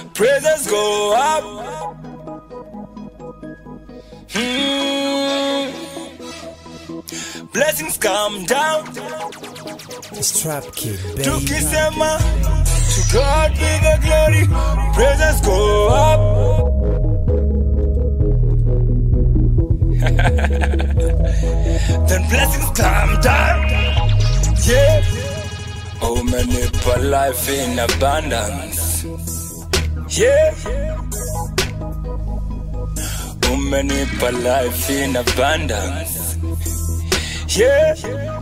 Praises go up. Blessings come down. It's Trap Kid, baby. Tukisema, to God be the glory. Praises go up. Then blessings come down. Yeah. Oh, many for life in abundance. Yeah. Oh, many for life in abundance. Yeah.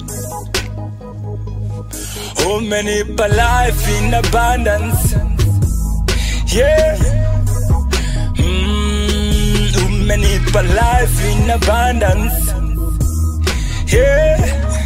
Oh, many for life in abundance. Yeah. Oh, many for life in abundance. Yeah.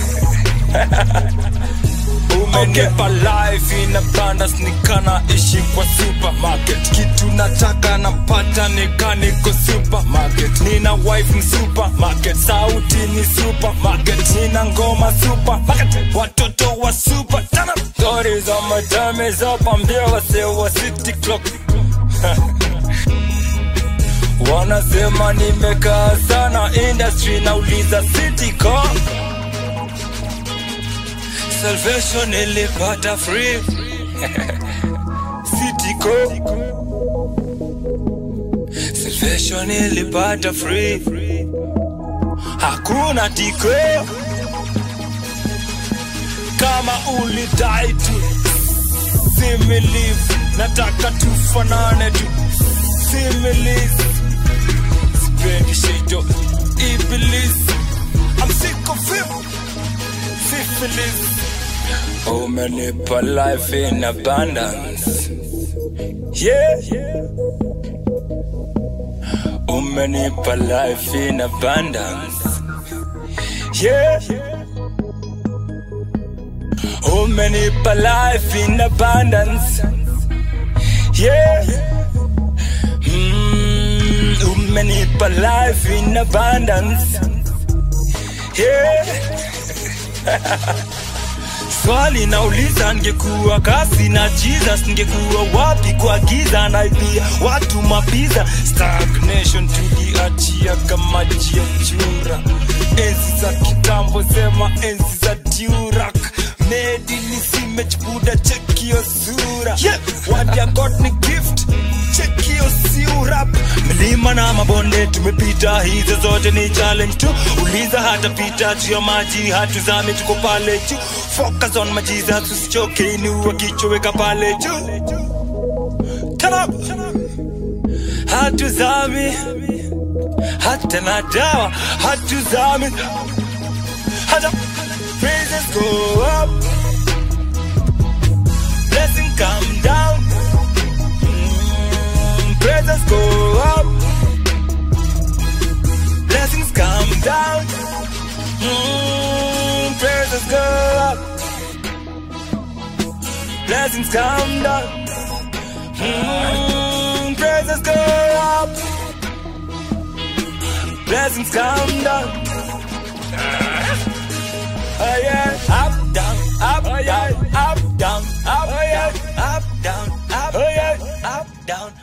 Okay, for life in abundance nikana ishi kwa supermarket. Kitu nataka napata niko supermarket. Nina wife ni supermarket, sauti ni supermarket. Nina ngoma supermarket, watoto wa super. Stories on my time is up, ambia wase wa city clock. Wanasema nimekaa sana industry, nauliza city clock. Salvation ilipata free. City Co. Salvation ilipata free. Hakuna tiko. Kama ulidai tu, see me live. Nataka tufanane tu, see me live. Sipendi shito Iblis. I'm sick of him. Syphilis. Oh, many for life in abundance. Yeah. Oh, many for life in abundance. Yeah. Oh, many for life in abundance. Yeah. Oh, many for life in abundance. Yeah. Swali nauliza, ningekuwa kasi na Jesus, ningekuwa wapi kwa giza? Naibia watu mapiza. Stagnation tuliachia kama jia chura. Enzi za kitambo sema enzi za Durak. Made in image Buddha, check your sura. What you got ni gift, check your sura. Milima na mabonde tumepita, hizo zote ni challenge tu. Uliza hata pita juu ya maji, hatuzami tuko pale juu. Focus on my Jesus, usichoke inua kichwa weka pale juu. Turn up. Hatuzami hata na dawa, hatuzami hata. Praises go up, blessing come down. Praises go up, blessings come down. Praises go up, blessings come down. Praises go up, blessings come down. Oh yeah, up down, up down, up down, up down, up down, up down, up down.